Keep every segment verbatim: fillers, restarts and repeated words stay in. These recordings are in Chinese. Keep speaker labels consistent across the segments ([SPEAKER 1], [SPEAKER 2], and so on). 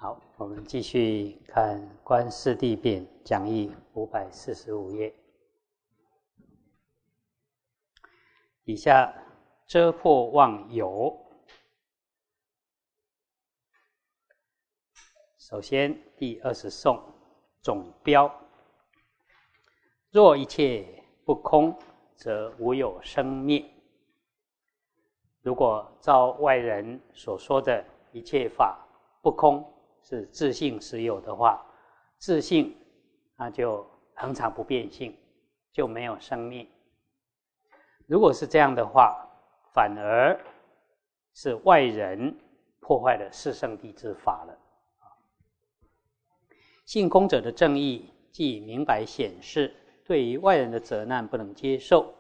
[SPEAKER 1] 好，我们继续看《观四谛品》讲义五百四十五页。以下遮破妄有。首先，第二十颂总标：若一切不空，则无有生灭。如果照外人所说的一切法不空，是自性实有的话，自性那就恒常不变性，就没有生灭。如果是这样的话，反而是外人破坏了四圣谛之法了。性空者的正义既明白显示，对于外人的责难不能接受，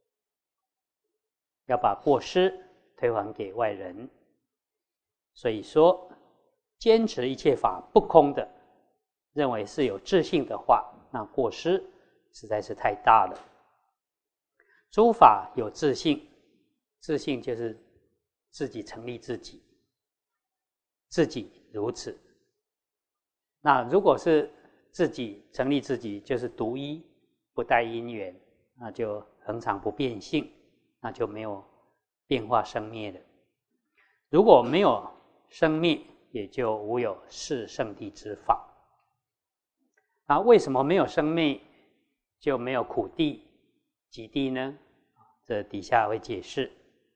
[SPEAKER 1] 要把过失推还给外人。所以说，坚持一切法不空的，认为是有自性的话，那过失实在是太大了。诸法有自性，自性就是自己成立自己，自己如此。那如果是自己成立自己，就是独一不带因缘，那就恒常不变性，那就没有变化生灭了。如果没有生灭，也就无有四圣谛之法。那为什么没有生灭就没有苦谛、集谛呢？这底下会解释。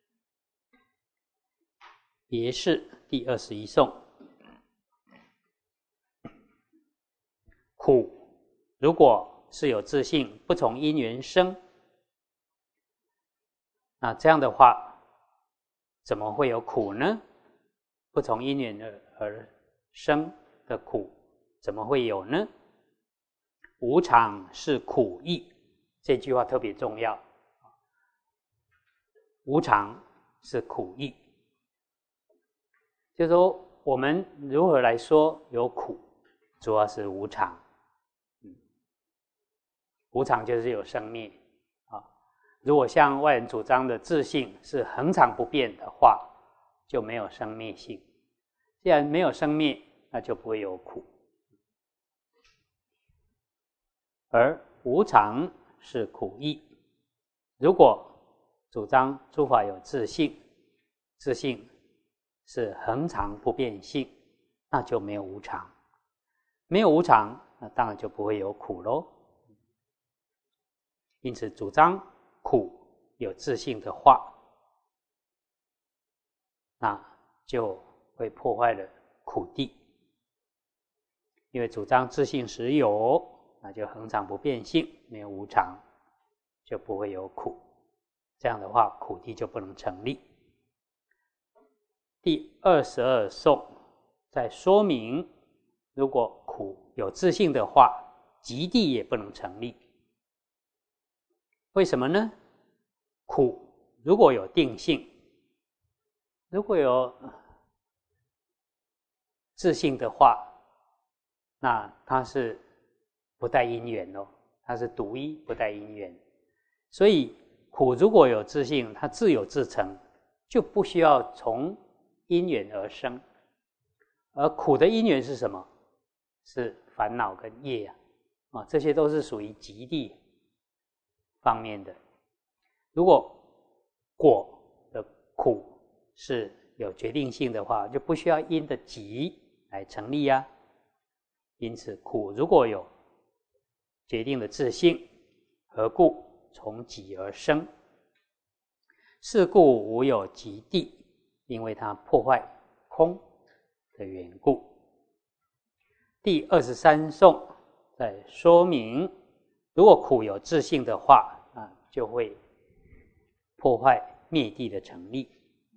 [SPEAKER 1] 别释第二十一颂：苦如果是有自性，不从因缘生，那这样的话，怎么会有苦呢？不从因缘而而生的苦，怎么会有呢？无常是苦意，这句话特别重要。无常是苦意，就是说我们如何来说有苦，主要是无常。嗯、无常就是有生灭啊。如果像外人主张的自性是恒常不变的话，就没有生灭性。既然没有生灭，那就不会有苦。而无常是苦意。如果主张诸法有自性，自性是恒常不变性，那就没有无常。没有无常，那当然就不会有苦咯。因此主张苦有自性的话，那就会破坏了苦谛。因为主张自性实有，那就恒常不变性，没有无常，就不会有苦。这样的话，苦谛就不能成立。第二十二颂在说明，如果苦有自性的话，集谛也不能成立。为什么呢？苦如果有定性，如果有自性的话，那它是不带因缘哦，它是独一不带因缘。所以苦如果有自性，它自有自成，就不需要从因缘而生。而苦的因缘是什么？是烦恼跟业啊，啊，这些都是属于集谛方面的。如果果的苦是有决定性的话，就不需要因的集来成立啊。因此苦如果有决定的自性，何故从集而生？是故无有集谛，因为它破坏空的缘故。第二十三颂在说明，如果苦有自性的话，啊，就会破坏灭谛的成立。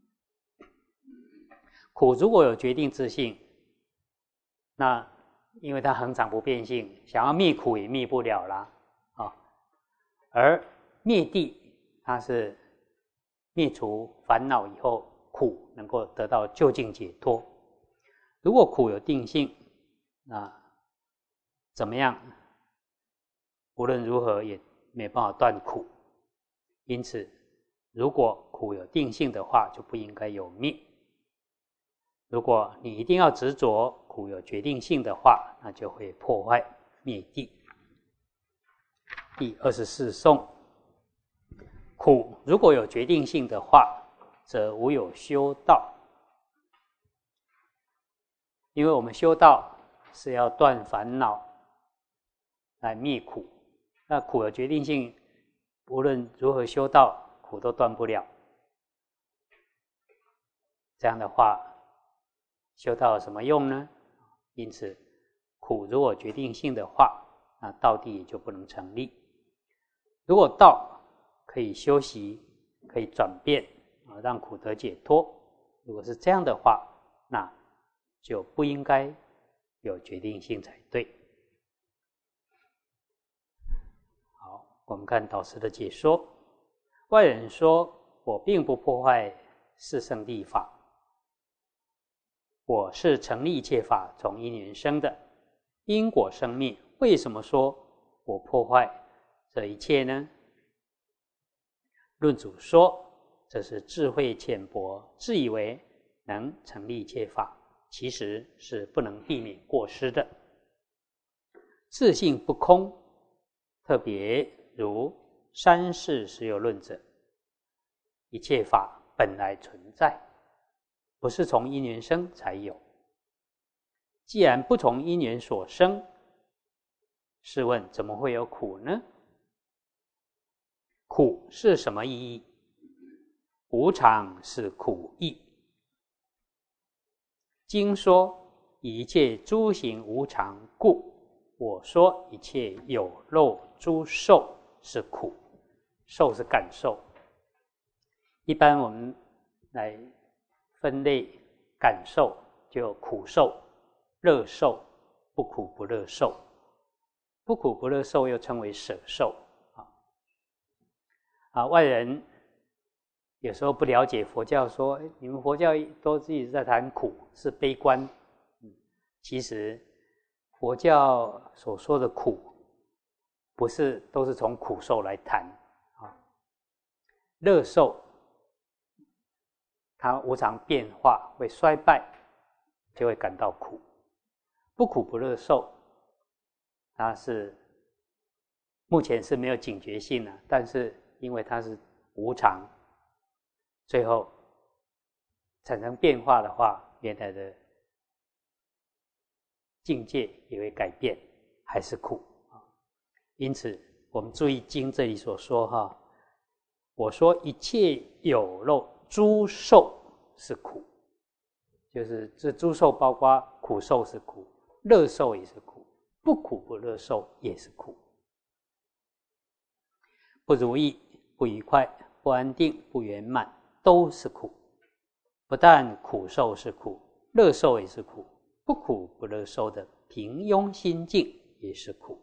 [SPEAKER 1] 苦如果有决定自性，那因为它恒常不变性，想要灭苦也灭不了啦，啊。而灭谛，它是灭除烦恼以后，苦能够得到究竟解脱。如果苦有定性，那怎么样？无论如何也没办法断苦。因此，如果苦有定性的话，就不应该有灭。如果你一定要执着苦有决定性的话，那就会破坏灭地。第二十四颂，苦如果有决定性的话，则无有修道。因为我们修道是要断烦恼来灭苦，那苦有决定性，无论如何修道，苦都断不了。这样的话，修道有什么用呢？因此，苦如果决定性的话，那道地也就不能成立。如果道可以修习，可以转变，让苦得解脱，如果是这样的话，那就不应该有决定性才对。好，我们看导师的解说。外人说我并不破坏四圣谛法，我是成立一切法从因缘生的，因果生灭，为什么说我破坏这一切呢？论主说，这是智慧浅薄，自以为能成立一切法，其实是不能避免过失的。自性不空，特别如三世实有论者，一切法本来存在，不是从因缘生才有。既然不从因缘所生，试问怎么会有苦呢？苦是什么意义？无常是苦意。经说一切诸行无常故，我说一切有漏诸受是苦。受是感受，一般我们来分类感受，就有苦受、乐受、不苦不乐受。不苦不乐受又称为舍受。啊，外人有时候不了解佛教，说你们佛教都自己在谈苦，是悲观。嗯，其实佛教所说的苦，不是都是从苦受来谈啊。乐受，它无常变化，会衰败，就会感到苦。不苦不乐受，它是目前是没有警觉性的，但是因为它是无常，最后产生变化的话，原来的境界也会改变，还是苦。因此我们注意经这里所说哈，我说一切有漏诸受是苦，就是这诸受包括苦受是苦，乐受也是苦，不苦不乐受也是苦。不如意、不愉快、不安定、不圆满，都是苦。不但苦受是苦，乐受也是苦，不苦不乐受的平庸心境也是苦。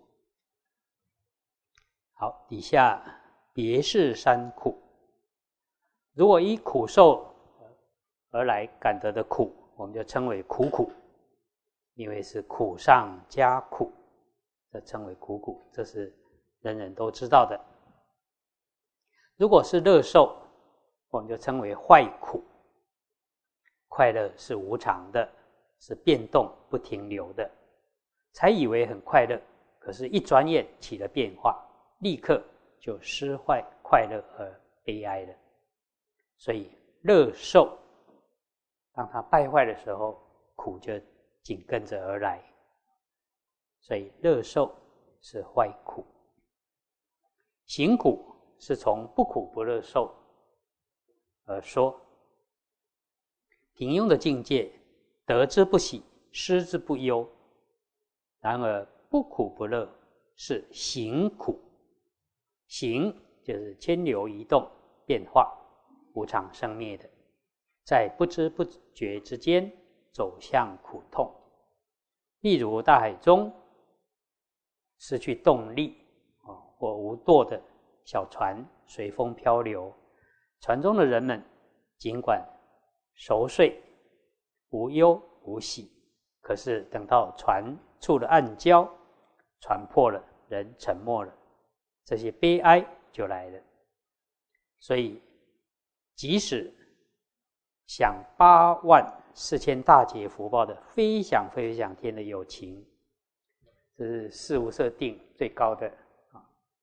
[SPEAKER 1] 好，底下别是三苦。如果依苦受而来感得的苦，我们就称为苦苦，因为是苦上加苦，这称为苦苦，这是人人都知道的。如果是乐受，我们就称为坏苦。快乐是无常的，是变动不停留的，才以为很快乐，可是一转眼起了变化，立刻就失坏快乐而悲哀了。所以乐受当它败坏的时候，苦就紧跟着而来，所以乐受是坏苦。行苦是从不苦不乐受而说，平庸的境界，得之不喜，失之不忧。然而不苦不乐是行苦，行就是迁流移动变化，无常生灭的，在不知不觉之间走向苦痛。例如大海中失去动力或无舵的小船随风漂流，船中的人们尽管熟睡无忧无喜，可是等到船触了暗礁，船破了，人沉没了，这些悲哀就来了。所以即使想八万四千大劫福报的非想非想天的有情，这是事无色定最高的啊。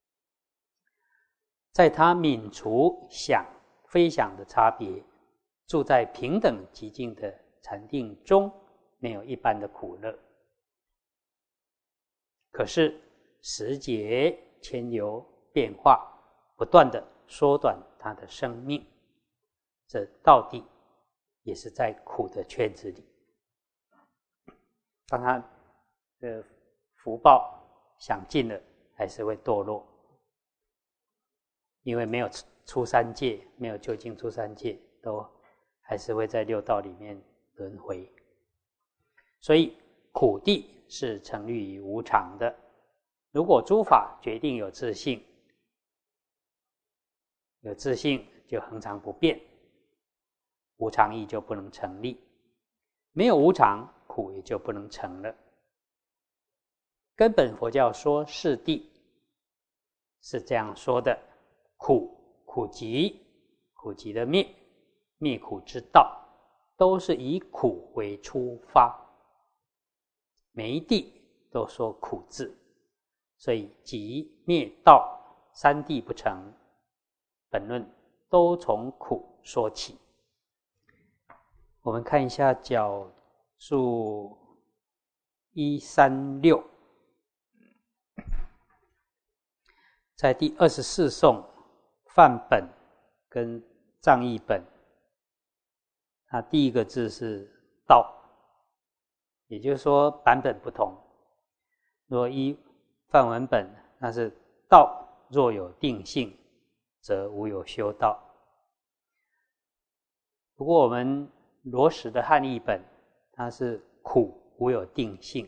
[SPEAKER 1] 在他泯除想非想的差别，住在平等极静的禅定中，没有一般的苦乐。可是时节迁流变化，不断的缩短他的生命，这到底也是在苦的圈子里。当他的福报享尽了，还是会堕落，因为没有出三界，没有究竟出三界，都还是会在六道里面轮回。所以苦谛是成立于无常的。如果诸法决定有自性，有自性就恒常不变，无常义就不能成立，没有无常，苦也就不能成了。根本佛教说四谛是这样说的：苦，苦集，苦集的灭，灭苦之道，都是以苦为出发。每一谛都说苦字，所以集灭道三谛不成，本论都从苦说起。我们看一下角注一三六，在第二十四颂梵本跟藏译本，它第一个字是道，也就是说版本不同。若依梵文本，那是道若有定性，则无有修道。不过我们罗什的汉译本，它是苦无有定性。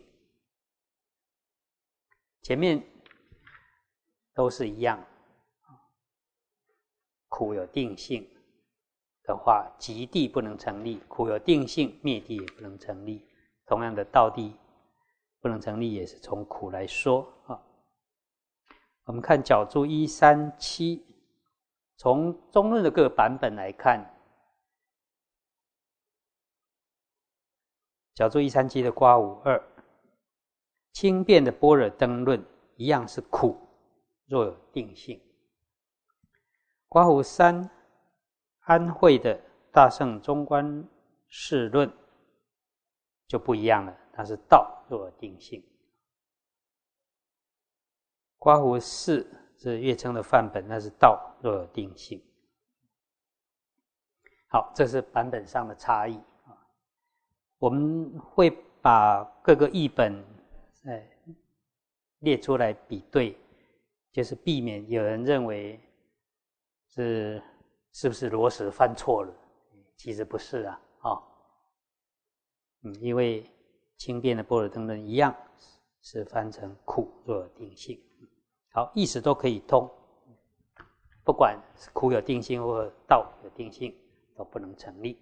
[SPEAKER 1] 前面都是一样，苦有定性的话，集谛不能成立；苦有定性，灭谛也不能成立。同样的，道谛不能成立，也是从苦来说啊。我们看角注一三七，从中论的各个版本来看，角注一三七的刮五二，轻便的般若灯论一样是苦，若有定性。刮胡三安慧的大乘中观世论就不一样了，它是道若有定性。刮胡四是月称的范本，那是道若有定性。好，这是版本上的差异。我们会把各个译本呃列出来比对，就是避免有人认为是是不是罗什翻错了，其实不是啊，哦，嗯，因为轻便的般若灯论一样是翻成苦若有定性。好，意思都可以通，不管是苦有定性或道有定性，都不能成立。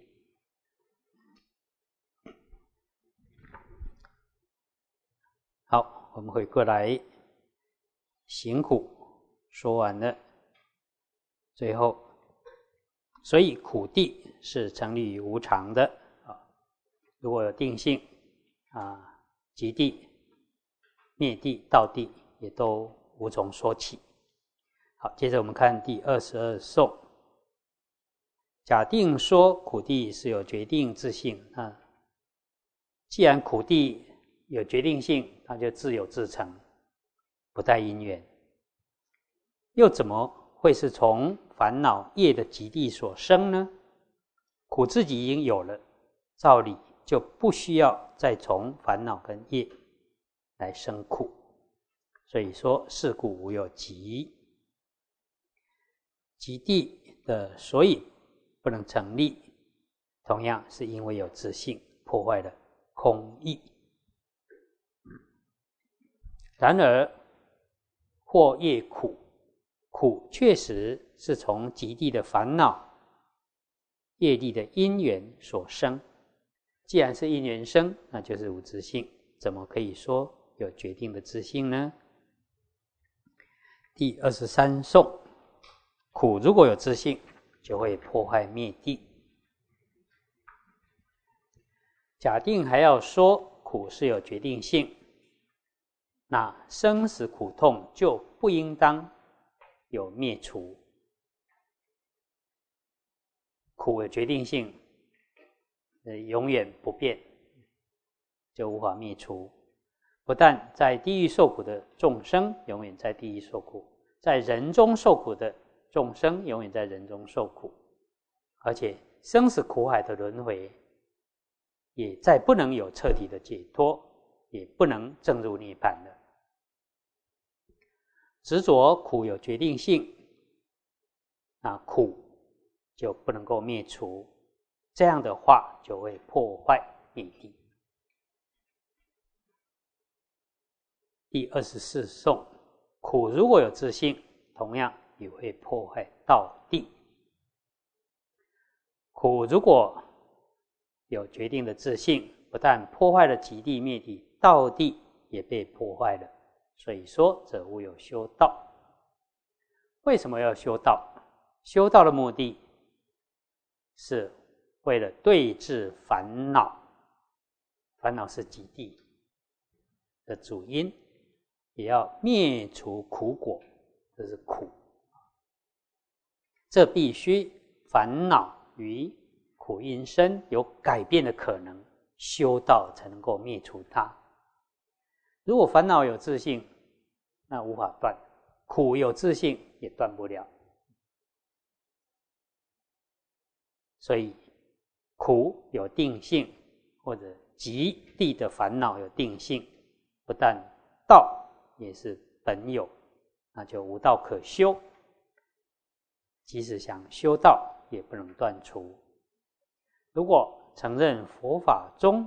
[SPEAKER 1] 好，我们回过来，行苦说完了，最后，所以苦谛是成立于无常的啊。如果有定性啊，集谛、灭谛、道谛也都无从说起。好，接着我们看第二十二颂。假定说苦谛是有决定自性啊，既然苦谛有决定性，它就自有自成，不带因缘，又怎么会是从烦恼业的极地所生呢？苦自己已经有了，照理就不需要再从烦恼跟业来生苦。所以说是故无有极。极地的所以不能成立，同样是因为有自性，破坏了空义。然而或业苦，苦确实是从极地的烦恼业力的因缘所生。既然是因缘生，那就是无自性，怎么可以说有决定的自性呢？第二十三颂，苦如果有自性，就会破坏灭谛。 假定还要说苦是有决定性，那生死苦痛就不应当有灭除。苦有决定性，呃，永远不变，就无法灭除。不但在地狱受苦的众生永远在地狱受苦，在人中受苦的众生永远在人中受苦，而且生死苦海的轮回也再不能有彻底的解脱，也不能证入涅槃了。执着苦有决定性，那苦就不能够灭除，这样的话就会破坏灭地。第二十四颂，苦如果有自性，同样也会破坏道地。苦如果有决定的自性，不但破坏了极地灭地，道地也被破坏了。所以说，则无有修道。为什么要修道？修道的目的是为了对治烦恼，烦恼是极地的主因，也要灭除苦果，这是苦。这必须烦恼与苦因身有改变的可能，修道才能够灭除它。如果烦恼有自性，那无法断；苦有自性，也断不了。所以，苦有定性，或者极地的烦恼有定性，不但道也是本有，那就无道可修。即使想修道，也不能断除。如果承认佛法中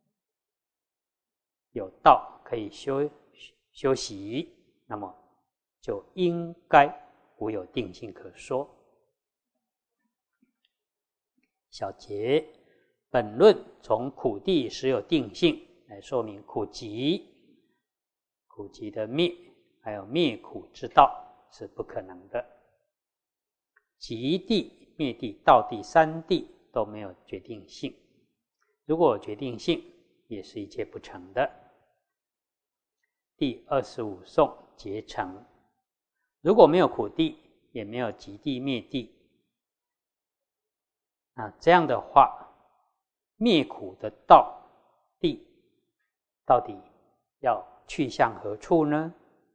[SPEAKER 1] 有道可以修修习，那么就应该无有定性可说。小结，本论从苦地实有定性来说明苦集，苦集的灭，还有灭苦之道是不可能的。极地、灭地、道地三地都没有决定性，如果有决定性，也是一切不成的。第二十五颂结成，如果没有苦地，也没有极地灭地，那这样的话，灭苦的道地到底要去向何处呢？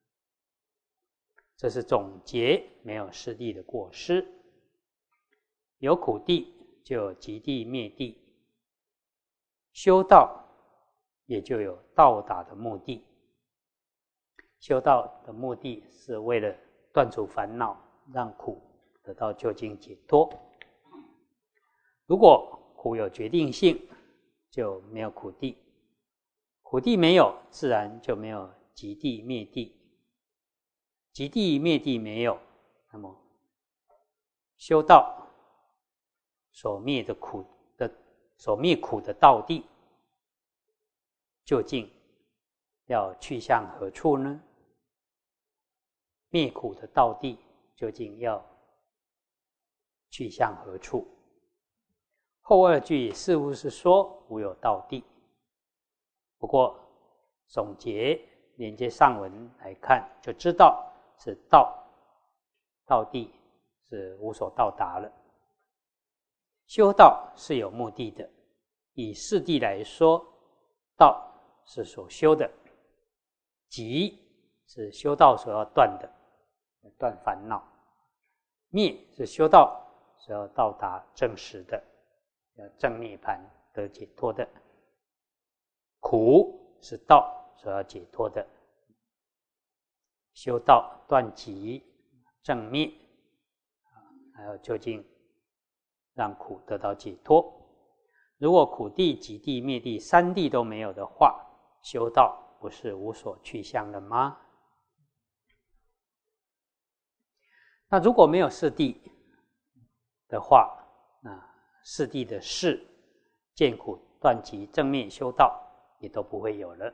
[SPEAKER 1] 这是总结没有实地的过失。有苦地就有极地灭地，修道也就有到达的目的。修道的目的是为了断除烦恼，让苦得到究竟解脱。如果苦有决定性，就没有苦地，苦地没有，自然就没有极地灭地，极地灭地没有，那么修道所灭的苦的所灭苦的道地，究竟要去向何处呢？灭苦的道地究竟要去向何处？后二句似乎是说无有道地，不过总结连接上文来看，就知道是道道地是无所到达了。修道是有目的的，以四谛来说，道是所修的，极是修道所要断的，断烦恼；灭是修道所要到达正实的，要正涅槃得解脱的；苦是道所要解脱的，修道断极正灭，还有究竟让苦得到解脱。如果苦地、极地、灭地三地都没有的话，修道不是无所去向了吗？那如果没有四谛的话，那四谛的事，见苦、断极、正灭、修道也都不会有了。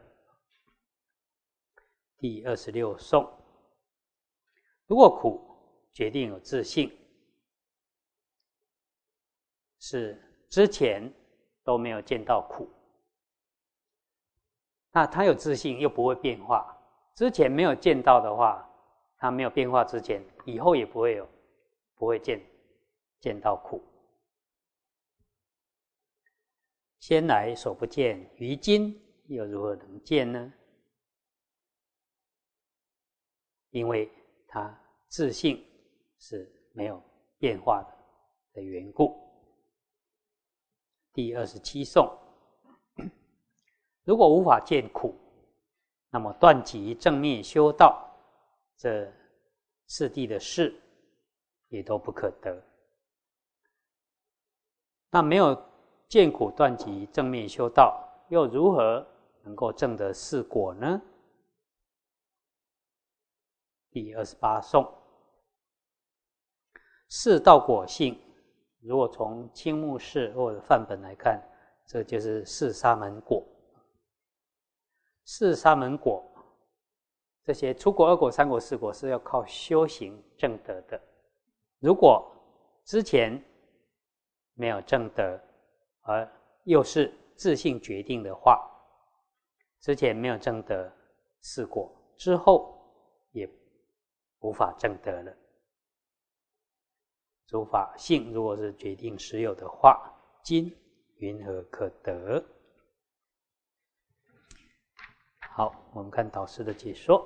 [SPEAKER 1] 第二十六颂，如果苦决定有自性，是之前都没有见到苦， 那他有自性又不会变化，之前没有见到的话，他没有变化之前，以后也不会有，不会见见到苦。先来所不见，于今又如何能见呢？因为他自性是没有变化的的缘故。第二十七颂，如果无法见苦，那么断集正灭修道，这四谛的事也都不可得。那没有见苦断集正灭修道，又如何能够证得四果呢？第二十八颂，四道果性，如果从青木氏或者范本来看，这就是四沙门果。四沙门果，这些初果、二果、三果、四果是要靠修行证得的。如果之前没有证得，而又是自性决定的话，之前没有证得四果，之后也无法证得了。诸法性如果是决定实有的话，今云何可得？好，我们看导师的解说。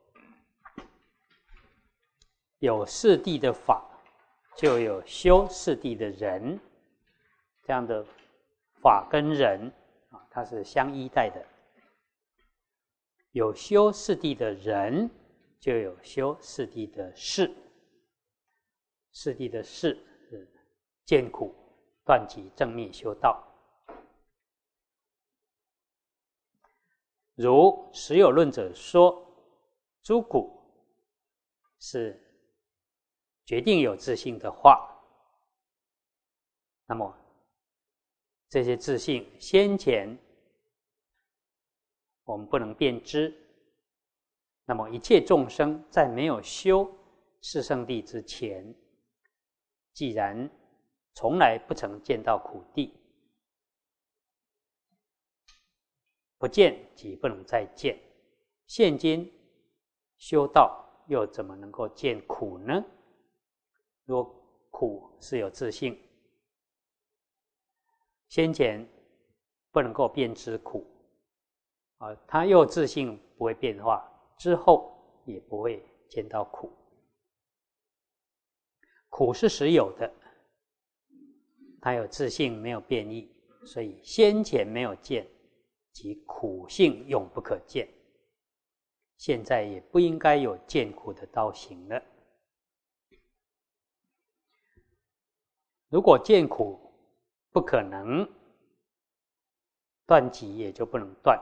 [SPEAKER 1] 有四谛的法，就有修四谛的人，这样的法跟人啊，它是相依带的。有修四谛的人，就有修四谛的事。四谛的事是见苦、断集、正灭、修道。如实有论者说，诸苦是决定有自性的话，那么这些自性先前我们不能辨知，那么一切众生在没有修四圣谛之前，既然从来不曾见到苦谛，不见即不能再见，现今修道又怎么能够见苦呢？如果苦是有自性，先前不能够辨知苦，啊，它又自性不会变化，之后也不会见到苦。苦是实有的，它有自性，没有变异，所以先前没有见，即苦性永不可见。现在也不应该有见苦的道行了。如果见苦不可能，断集也就不能断，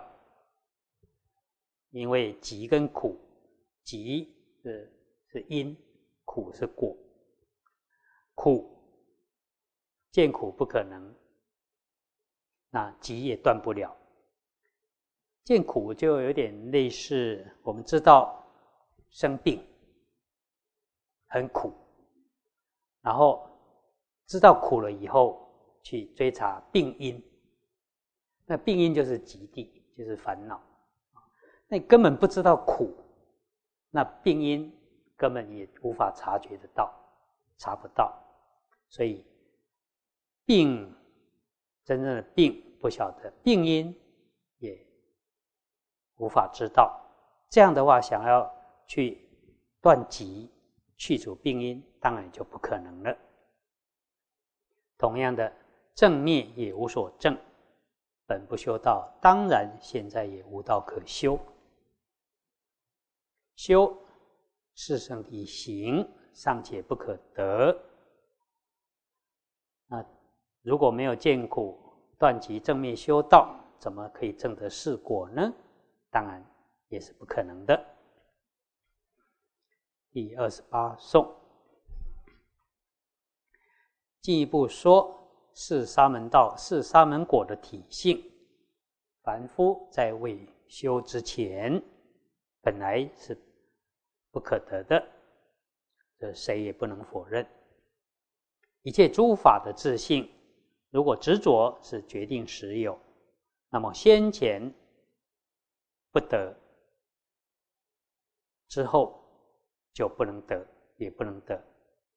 [SPEAKER 1] 因为集跟苦，集是是因，苦是果。苦见苦不可能，那集也断不了。见苦就有点类似，我们知道生病很苦，然后知道苦了以后去追查病因，那病因就是集谛，就是烦恼。那你根本不知道苦，那病因根本也无法察觉得到，查不到。所以病真正的病不晓得，病因也无法知道。这样的话，想要去断集去除病因，当然就不可能了。同样的，正灭也无所证，本不修道，当然现在也无道可修。修四圣谛行尚且不可得，那如果没有见苦断集正灭修道，怎么可以证得四果呢？当然也是不可能的。第二十八颂进一步说四沙门道、四沙门果的体性，凡夫在未修之前本来是不可得的，这谁也不能否认。一切诸法的自性，如果执着是决定实有，那么先前不得，之后就不能得，也不能得。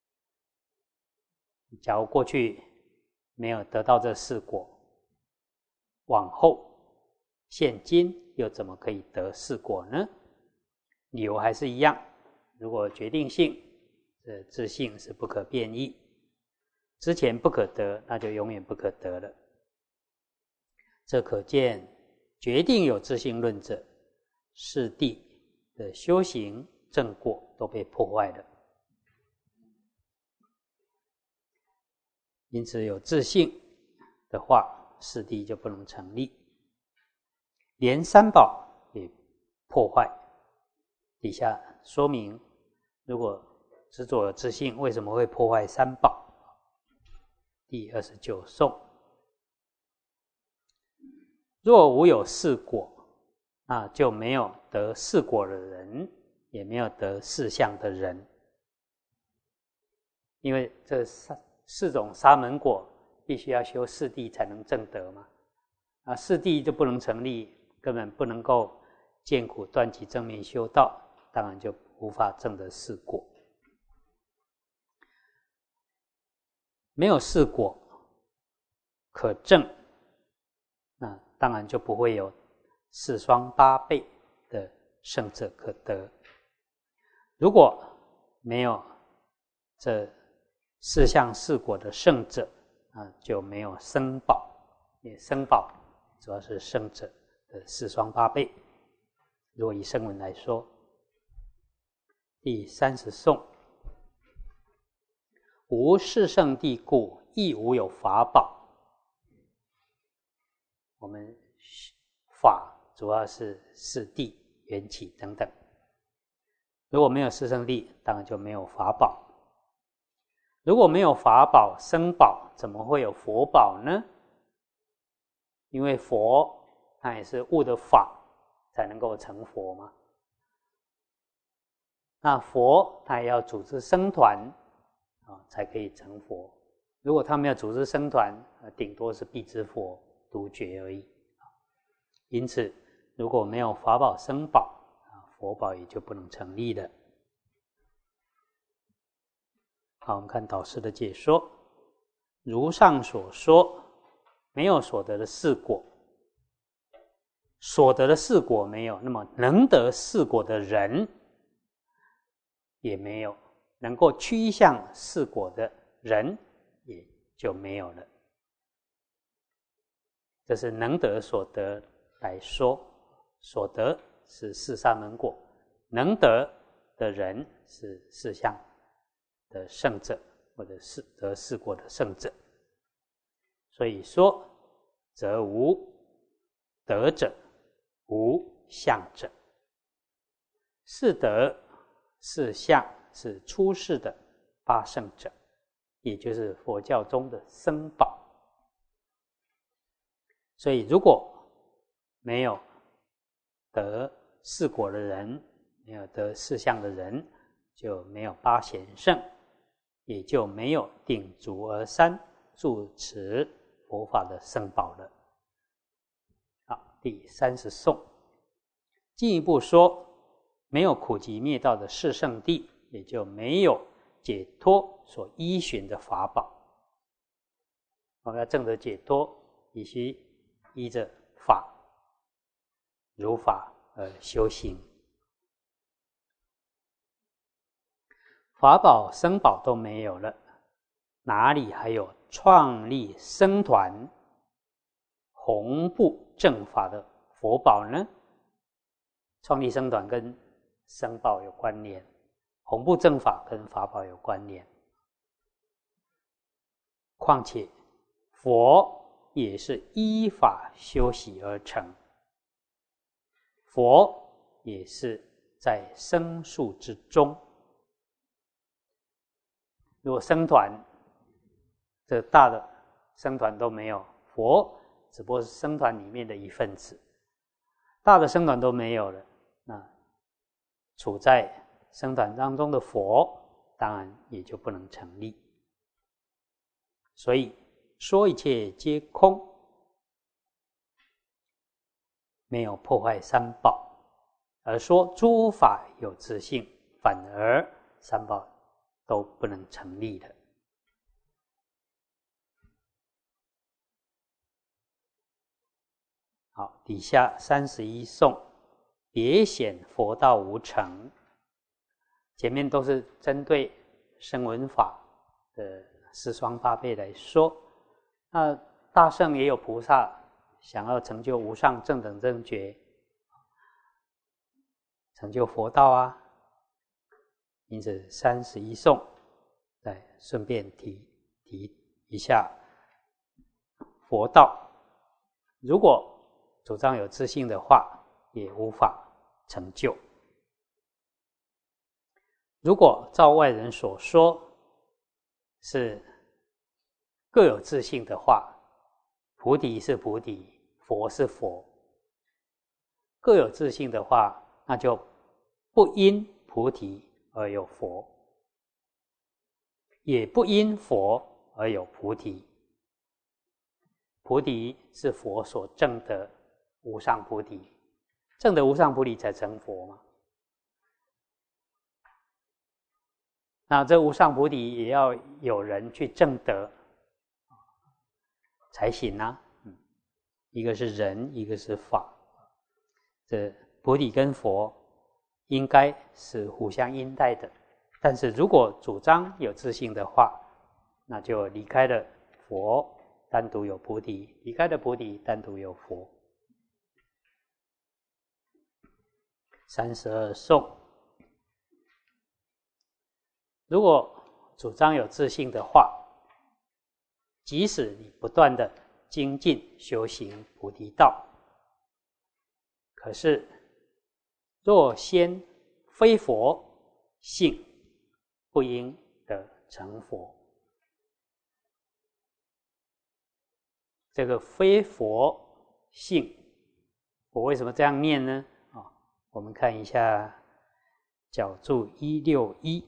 [SPEAKER 1] 假如过去没有得到这四果，往后现今又怎么可以得四果呢？理由还是一样，如果决定性，这自性是不可变异，之前不可得，那就永远不可得了。这可见决定有自性论者，四谛的修行正果都被破坏了。因此有自性的话，四谛就不能成立，连三宝也破坏。底下说明，如果执着有自性，为什么会破坏三宝？第二十九颂：若无有四果，那就没有得四果的人，也没有得四相的人。因为这四四种沙门果必须要修四谛才能证得嘛，啊，四谛就不能成立，根本不能够见苦断集正面修道，当然就无法证得四果。没有四果可证，那当然就不会有四双八倍的圣者可得。如果没有这四相四果的圣者，啊，就没有僧宝。也僧宝主要是圣者的四双八倍。如果以声闻来说，第三十颂：无四圣谛故，亦无有法宝。我们法主要是四谛、缘起等等。如果没有四圣谛，当然就没有法宝。如果没有法宝、僧宝，怎么会有佛宝呢？因为佛它也是悟的法才能够成佛嘛。那佛他也要组织僧团啊，才可以成佛。如果他没有组织僧团，顶多是辟支佛独觉而已。因此，如果没有法宝、僧宝，佛宝也就不能成立了。好，我们看导师的解说。如上所说，没有所得的四果，所得的四果没有，那么能得四果的人也没有，能够趋向四果的人也就没有了。这是能得所得来说，所得是四沙门果，能得的人是四相的圣者，或者是得四果的圣者。所以说，则无得者，无相者。四德四相是出世的八圣者，也就是佛教中的僧宝。所以如果没有得四果的人，没有得四相的人，就没有八贤圣，也就没有鼎足而三住持佛法的僧宝了。好，第三十颂。进一步说，没有苦集灭道的四圣谛，也就没有解脱所依循的法宝。我们要证得解脱，必须依着法如法而修行。法宝、僧宝都没有了，哪里还有创立僧团、弘布正法的佛宝呢？创立僧团跟僧宝有关联，弘布正法跟法宝有关联。况且佛也是依法修习而成，佛也是在僧数之中。如果僧团这大的僧团都没有，佛只不过是僧团里面的一份子，大的僧团都没有了，那处在僧团当中的佛当然也就不能成立。所以说一切皆空，没有破坏三宝。 而说诸法有自性，反而三宝都不能成立的。好，底下三十一颂，别显佛道无成。前面都是针对声闻法的十双八辈来说，那大圣也有菩萨想要成就无上正等正觉，成就佛道啊。因此三十一颂再顺便提提一下佛道，如果主张有自性的话，也无法成就。如果照外人所说是各有自性的话，菩提是菩提，佛是佛。各有自性的话，那就不因菩提而有佛，也不因佛而有菩提。菩提是佛所证的无上菩提，证的无上菩提才成佛嘛。那这无上菩提也要有人去证得才行啊。嗯，一个是人，一个是法。这菩提跟佛应该是互相因带的，但是如果主张有自性的话，那就离开了佛，单独有菩提；离开了菩提，单独有佛。三十二颂，如果主张有自性的话，即使你不断的精进修行菩提道，可是若先非佛性，不应得成佛。这个非佛性，我为什么这样念呢？啊，我们看一下角注一六一，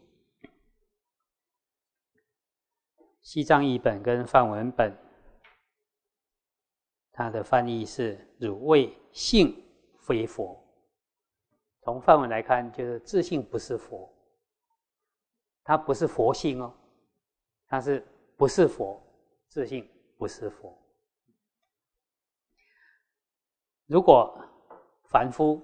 [SPEAKER 1] 西藏译本跟梵文本，它的翻译是“汝谓性非佛”。从梵文来看，就是自性不是佛，它不是佛性哦，它是不是佛，自性不是佛。如果凡夫，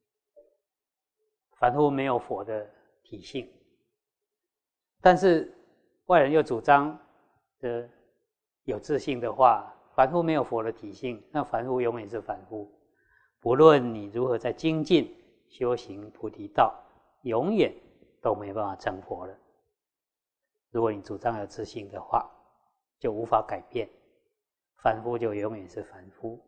[SPEAKER 1] 凡夫没有佛的体性，但是外人又主张的有自性的话，凡夫没有佛的体性，那凡夫永远是凡夫。不论你如何在精进修行菩提道，永远都没办法成佛了。如果你主张有自性的话，就无法改变，凡夫就永远是凡夫。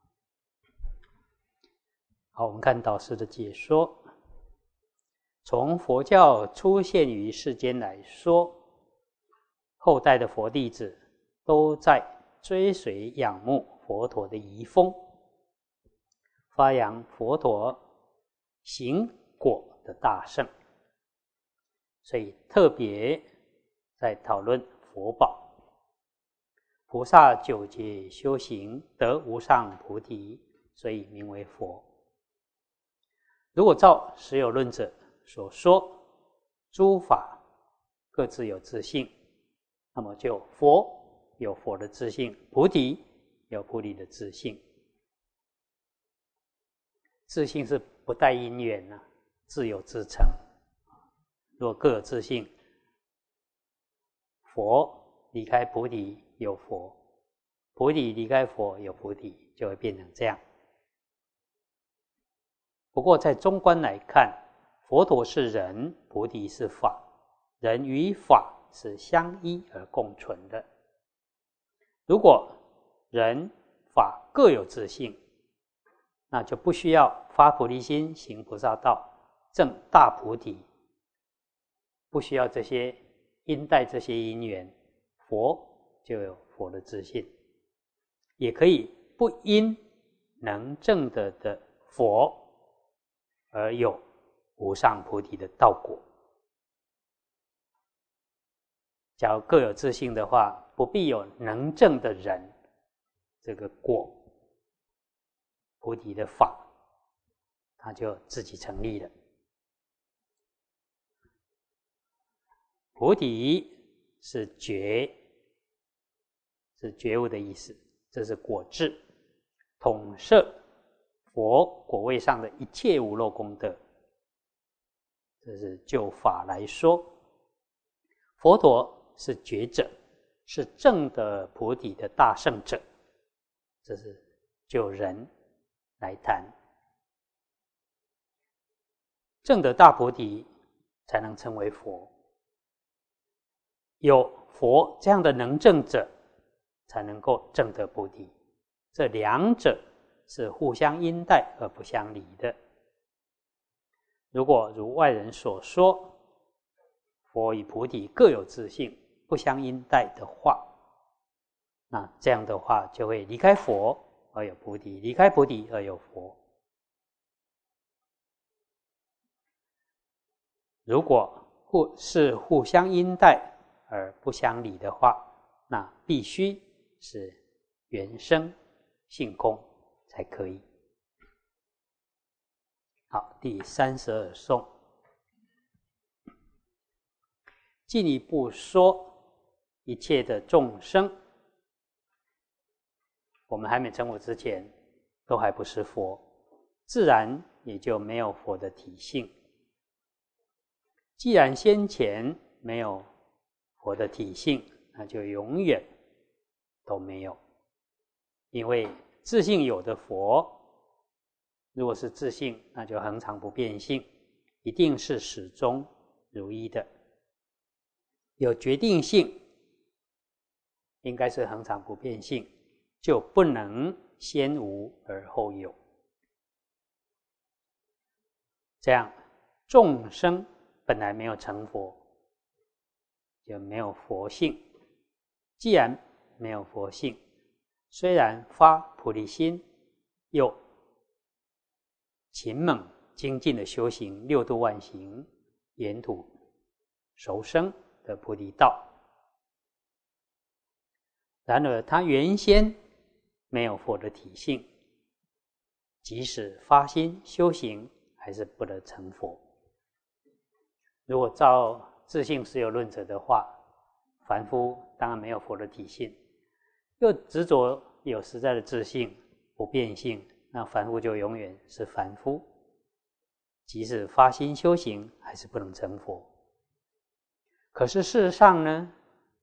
[SPEAKER 1] 好，我们看导师的解说。从佛教出现于世间来说，后代的佛弟子都在追随仰慕佛陀的遗风，发扬佛陀行果的大乘，所以特别在讨论佛宝。菩萨九劫修行得无上菩提，所以名为佛。如果照实有论者所说，诸法各自有自性，那么就佛有佛的自性，菩提有菩提的自性。自性是不带因缘啊，自有自成。如果各有自性，佛离开菩提有佛，菩提离开佛有菩提，就会变成这样。不过在中观来看，佛陀是人，菩提是法，人与法是相依而共存的。如果人法各有自性，那就不需要发菩提心行菩萨道证大菩提，不需要这些因带这些因缘，佛就有佛的自性，也可以不因能证得的佛而有无上菩提的道果。假如各有自性的话，不必有能证的人这个果，菩提的法它就自己成立了。菩提是觉，是觉悟的意思，这是果智，统摄佛果位上的一切无漏功德。这是就法来说，佛陀是觉者，是证得菩提的大圣者。这是就人来谈，证得大菩提才能称为佛。有佛这样的能证者，才能够证得菩提。这两者是互相因带而不相离的。如果如外人所说，佛与菩提各有自性，不相因带的话，那这样的话就会离开佛而有菩提，离开菩提而有佛。如果互是互相因带而不相离的话，那必须是原生性空才可以。好，第三十二颂，进一步说，一切的众生，我们还没成佛之前，都还不是佛，自然也就没有佛的体性。既然先前没有佛的体性，那就永远都没有。因为自性有的佛，如果是自性，那就恒常不变性，一定是始终如一的。有决定性，应该是恒常不变性，就不能先无而后有。这样众生本来没有成佛，就没有佛性。既然没有佛性，虽然发菩提心，又勤猛精进的修行六度万行，沿途熟生的菩提道，然而他原先没有佛的体性，即使发心修行，还是不得成佛。如果照自性实有论者的话，凡夫当然没有佛的体性，又执着有实在的自性不变性，那凡夫就永远是凡夫，即使发心修行，还是不能成佛。可是事实上呢，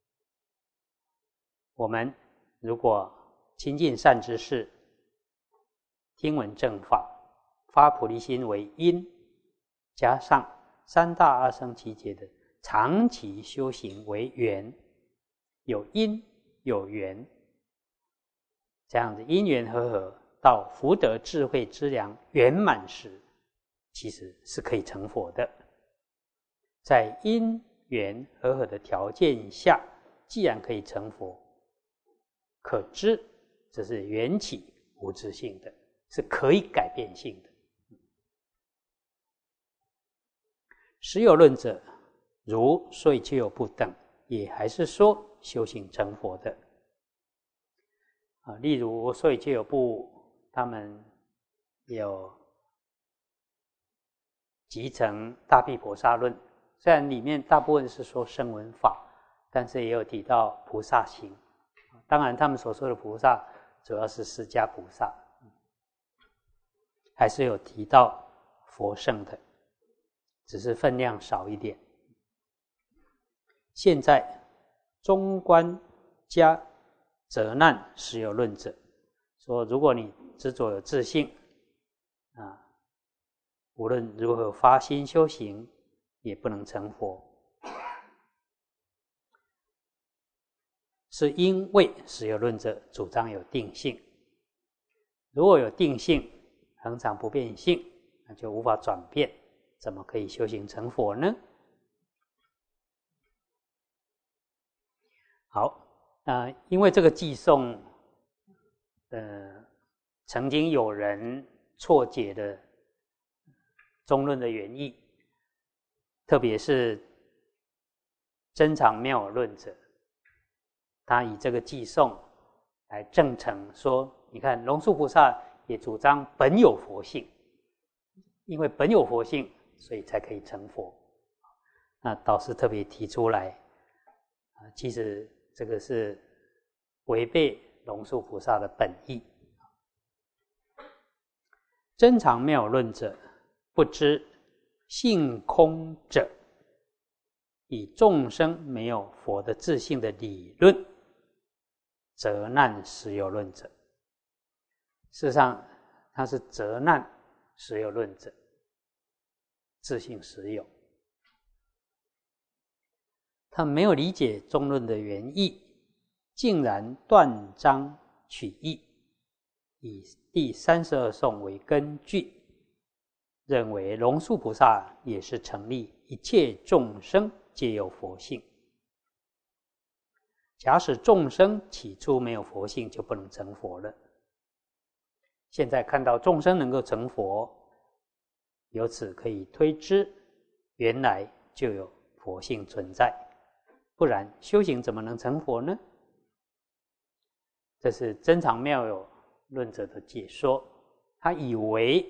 [SPEAKER 1] 我们如果亲近善知识，听闻正法，发菩提心为因，加上三大阿僧祇劫的长期修行为缘，有因有缘，这样子因缘和合，到福德智慧之良圆满时，其实是可以成佛的。在因缘和合的条件下，既然可以成佛，可知这是缘起无自性的，是可以改变性的。实有论者如说一切有部等，也还是说修行成佛的。啊，例如说一切有部，他们有集成大毗婆沙论，虽然里面大部分是说声闻法，但是也有提到菩萨行。当然他们所说的菩萨主要是释迦菩萨，还是有提到佛圣的，只是分量少一点。现在中观加责难实有论者说，如果你执着有自性啊，无论如何发心修行，也不能成佛，是因为实有论者主张有定性。如果有定性，恒常不变性，那就无法转变，怎么可以修行成佛呢？好，呃，因为这个偈颂，呃，曾经有人错解了中论的原意，特别是真常妙有论者，他以这个偈颂来证成说，你看龙树菩萨也主张本有佛性， 因为本有佛性，所以才可以成佛。那导师特别提出来，啊，其实这个是违背龙树菩萨的本意。真常妙有论者，不知性空者，以众生没有佛的自性的理论，责难实有论者。事实上，他是责难实有论者，自性实有。他没有理解中论的原意，竟然断章取义，以第三十二颂为根据，认为龙树菩萨也是成立一切众生皆有佛性。假使众生起初没有佛性，就不能成佛了。现在看到众生能够成佛，由此可以推知，原来就有佛性存在，不然修行怎么能成佛呢？这是真常妙有论者的解说。他以为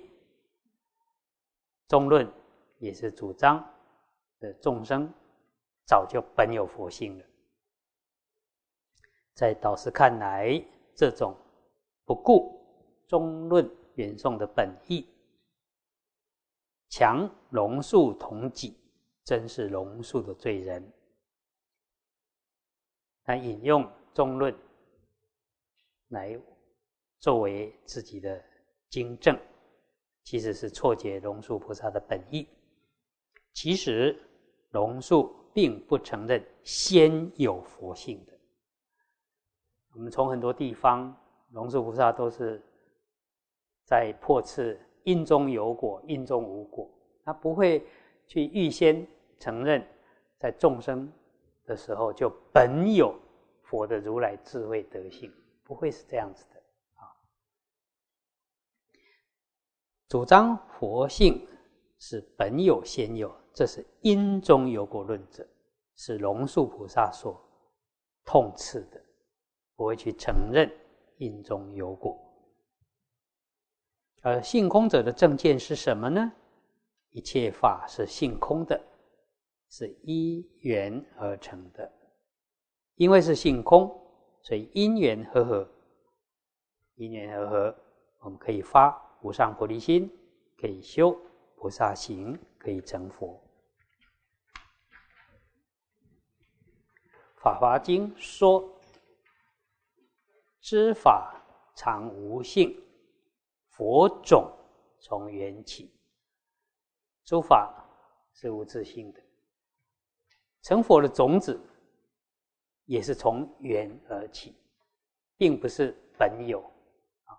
[SPEAKER 1] 中论也是主张的众生早就本有佛性了。在导师看来，这种不顾中论原颂的本意，强龙树同己，真是龙树的罪人。他引用中论来作为自己的经证，其实是错解龙树菩萨的本意。其实龙树并不承认先有佛性的。我们从很多地方，龙树菩萨都是在破斥因中有果，因中无果，他不会去预先承认在众生的时候就本有佛的如来智慧德性，不会是这样子的啊。主张佛性是本有先有，这是因中有果论者，是龙树菩萨所痛斥的，不会去承认因中有果。而性空者的正见是什么呢？一切法是性空的，是依缘而成的。因为是性空，所以因缘和合，因缘和合，我们可以发无上菩提心，可以修菩萨行，可以成佛。法华经说，知法常无性，佛种从缘起。诸法是无自性的，成佛的种子也是从缘而起，并不是本有啊，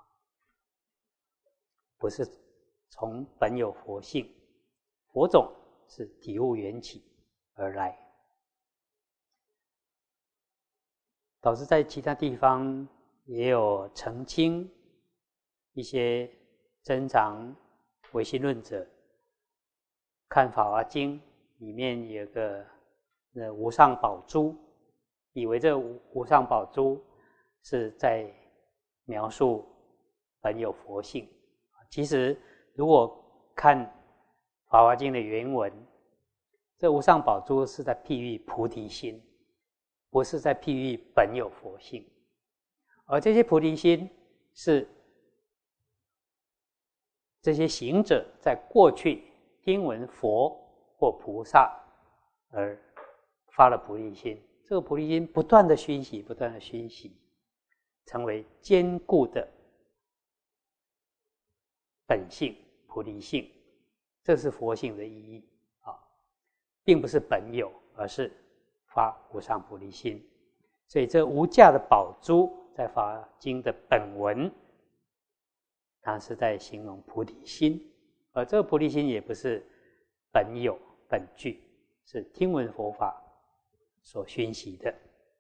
[SPEAKER 1] 不是从本有佛性。佛种是体悟缘起而来。导致在其他地方也有澄清一些真常唯心论者，看《法华经》里面有个呃无上宝珠，以为这无上宝珠是在描述本有佛性。其实如果看《法华经》的原文，这无上宝珠是在譬喻菩提心，不是在譬喻本有佛性。而这些菩提心是这些行者在过去听闻佛或菩萨而发了菩提心，这个菩提心不断的熏习，不断的熏习，成为坚固的本性菩提性，这是佛性的意义啊，并不是本有，而是发无上菩提心。所以这无价的宝珠在《法经》的本文，它是在形容菩提心，而这个菩提心也不是本有本具，是听闻佛法所熏习的。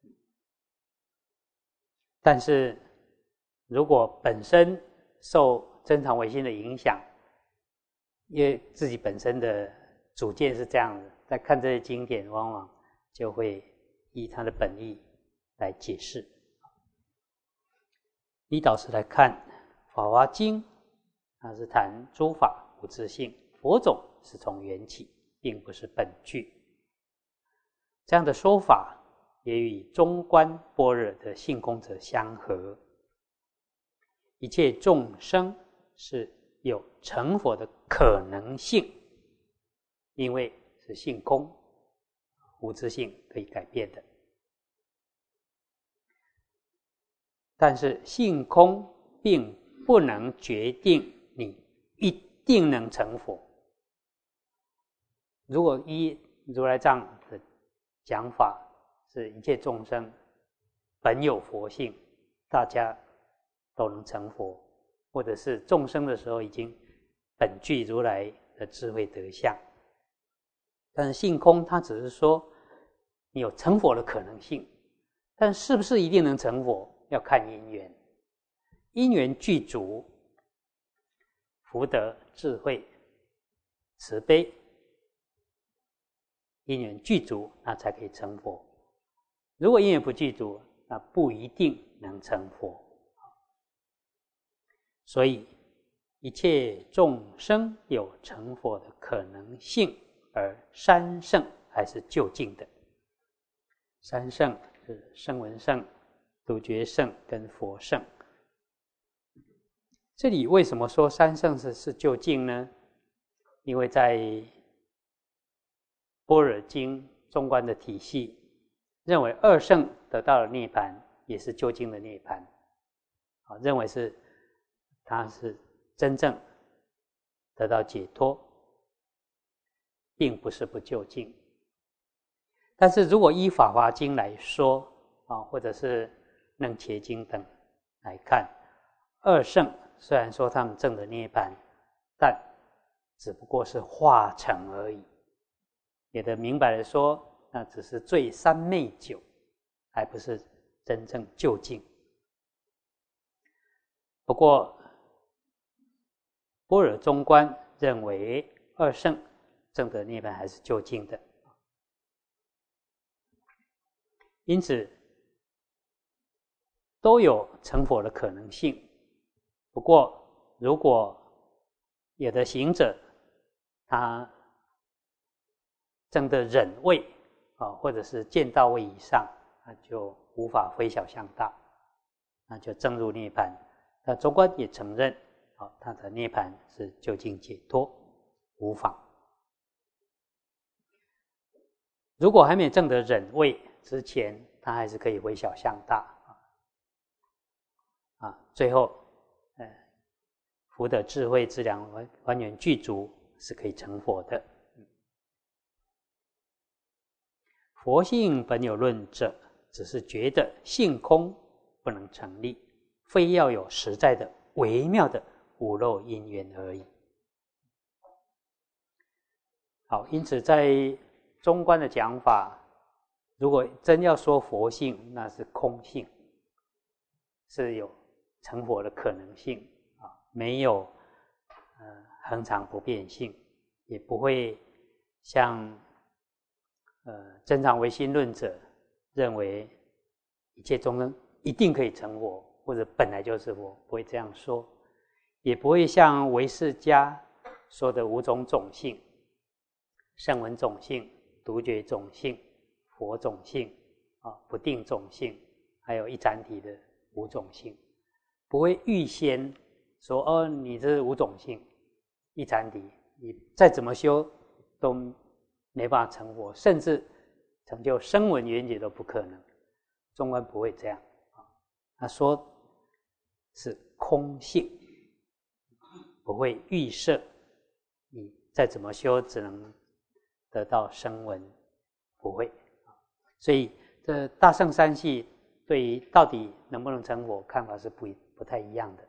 [SPEAKER 1] 但是如果本身受真常唯心的影响，因为自己本身的主见是这样的，在看这些经典往往就会依它的本意来解释。以导师来看《法华经》，它是谈诸法无自性， 佛种是从缘起，并不是本具。这样的说法也与中观般若的性空者相合。一切众生是有成佛的可能性，因为是性空，无自性可以改变的。但是性空并不能决定你一定能成佛。如果依如来藏的讲法，是一切众生本有佛性，大家都能成佛，或者是众生的时候已经本具如来的智慧德相。但是性空它只是说你有成佛的可能性，但是不是一定能成佛，要看因缘。因缘具足，福德、智慧、慈悲，因缘具足，那才可以成佛。如果因缘不具足，那不一定能成佛。所以一切众生有成佛的可能性，而三圣还是究竟的。三圣是声闻圣、独觉圣跟佛圣。这里为什么说三圣是是究竟呢？因为在般若经中观的体系，认为二圣得到了涅槃，也是究竟的涅槃，认为是它是真正得到解脱，并不是不究竟。但是如果依《法华经》来说啊，或者是《楞伽经》等来看，二圣虽然说他们证的涅槃，但只不过是化成而已。也的明白的说，那只是醉三昧酒，还不是真正究竟。不过般若中观认为二圣证得涅槃还是究竟的，因此都有成佛的可能性。不过如果有的行者他证得忍位啊，或者是见道位以上，那就无法非小向大，那就证入涅槃。那中观也承认啊，他的涅槃是究竟解脱，无妨。如果还没有证得忍位之前，他还是可以非小向大啊，最后呃福德智慧资粮完全具足，是可以成佛的。佛性本有论者，只是觉得性空不能成立，非要有实在的微妙的无漏因缘而已。好，因此在中观的讲法，如果真要说佛性，那是空性，是有成佛的可能性啊，没有呃恒常不变性，也不会像呃真常唯心论者认为一切众生一定可以成佛，或者本来就是佛，不会这样说，也不会像唯识家说的五种种性：声闻种性、独觉种性、佛种性啊、不定种性，还有一展体的五种性，不会预先说哦，你这是五种性，一展体，你再怎么修都没办法成佛，甚至成就声闻缘觉都不可能。中观不会这样啊，他说是空性，不会预设你再怎么修只能得到声闻，不会。所以这大乘三系对于到底能不能成佛看法是不不太一样的。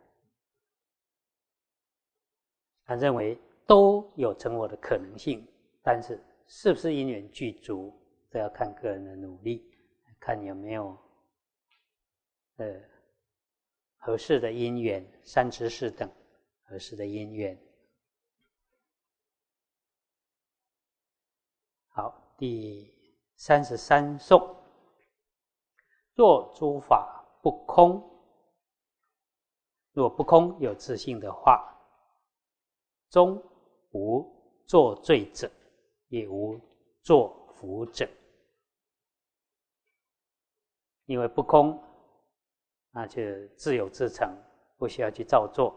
[SPEAKER 1] 他认为都有成佛的可能性，但是是不是因缘具足，这要看个人的努力，看有没有呃合适的因缘，三知识等合适的因缘。好，第三十三颂：若诸法不空，若不空有自性的话，终无作罪者，也无作福者。因为不空，那就自有自成，不需要去造作。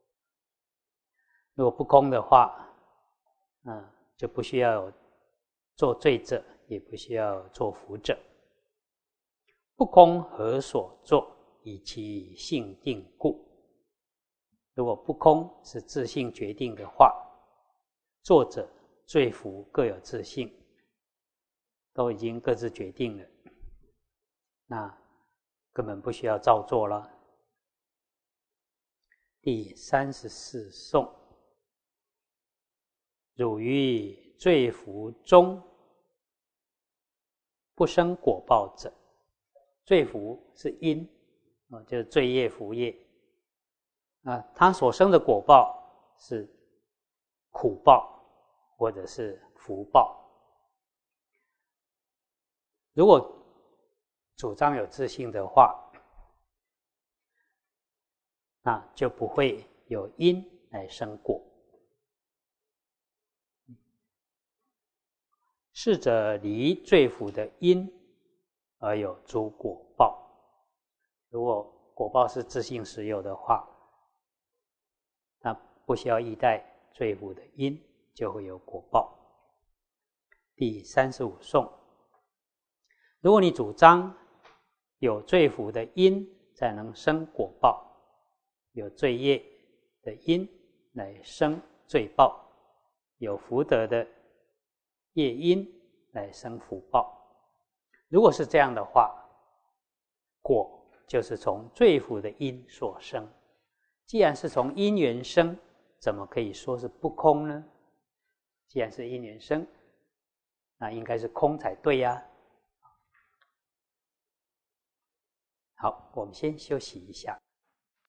[SPEAKER 1] 如果不空的话，嗯，就不需要有作罪者，也不需要作福者。不空何所作？以其性定故。如果不空是自性决定的话，作者、罪福各有自性，都已经各自决定了，那根本不需要造作了。第三十四颂：汝于罪福中不生果报者。罪福是因，就是罪业福业，啊，它所生的果报是苦报或者是福报。如果主张有自性的话，那就不会有因来生果。是者离罪福的因，而有诸果报。如果果报是自性实有的话，那不需要依赖罪福的因，就会有果报。第三十五颂：如果你主张有罪福的因才能生果报，有罪业的因来生罪报，有福德的业因来生福报。如果是这样的话，果就是从罪福的因所生。既然是从因缘生，怎么可以说是不空呢？既然是因缘生，那应该是空才对呀。好，我们先休息一下。